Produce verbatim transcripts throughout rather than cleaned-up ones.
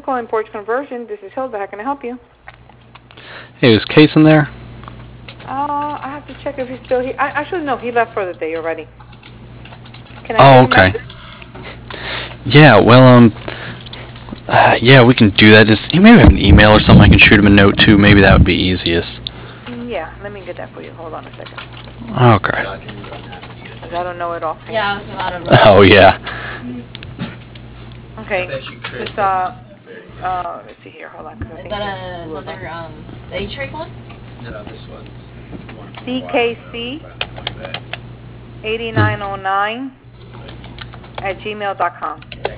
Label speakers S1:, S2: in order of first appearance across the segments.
S1: calling Porch Conversion. This is Hilda. How can I help you?
S2: Hey, is Case in there?
S1: Uh, I have to check if he's still here. I, actually, no, he left for the day already. Can I
S2: Oh,
S1: give you a
S2: okay.
S1: message?
S2: Yeah, well, um, uh, yeah, we can do that. Just he maybe have an email or something. I can shoot him a note too. Maybe that would be easiest.
S1: Yeah, let me get that for you. Hold on a second.
S2: Okay.
S1: 'Cause I don't know it offhand.
S3: Yeah, I was about to.
S2: Oh yeah.
S1: Okay. It's, uh, uh, let's see here. Hold on. 'Cause I
S3: Is
S1: think
S3: that
S1: that's-
S3: another um A-Trade one?
S4: No, this one's one from
S1: C
S4: a while
S1: K
S4: ago,
S1: C
S4: about a month back.
S1: eighty-nine oh nine at gmail dot com.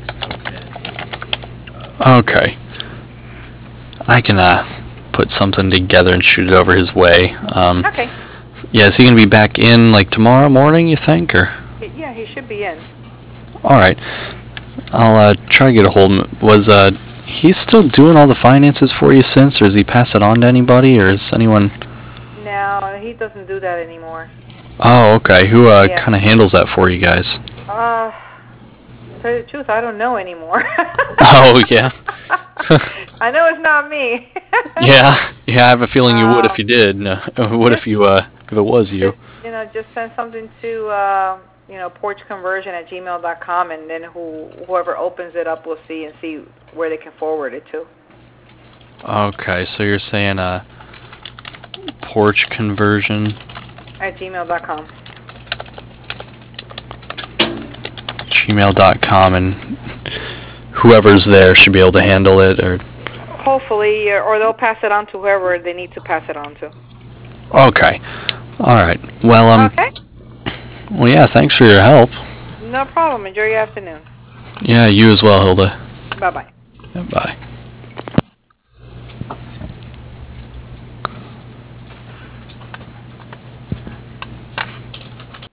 S2: Okay. I can uh put something together and shoot it over his way. Um,
S1: Okay.
S2: yeah, is he gonna be back in like tomorrow morning? You think, or?
S1: Yeah, he should be in.
S2: All right. I'll uh, try to get a hold of him. Was uh he still doing all the finances for you since, or does he pass it on to anybody, or is anyone?
S1: No, he doesn't do that anymore.
S2: Oh, okay. Who uh
S1: Yeah.
S2: kind of handles that for you guys?
S1: Uh, to tell you the truth, I don't know anymore.
S2: Oh yeah.
S1: I know it's not me.
S2: Yeah, yeah. I have a feeling you would if you did. No, what if you uh if it was you?
S1: You know, just send something to uh, you know porch conversion at gmail dot com, and then who whoever opens it up will see and see where they can forward it to.
S2: Okay, so you're saying uh porch conversion
S1: At gmail dot com.
S2: gmail dot com, and whoever's there should be able to handle it, or
S1: Hopefully, uh, or they'll pass it on to whoever they need to pass it on to.
S2: okay. All right. Well, um.
S1: Okay.
S2: Well, yeah. Thanks for your help.
S1: No problem. Enjoy your afternoon.
S2: Yeah, you as well, Hilda.
S1: Bye bye.
S2: Bye.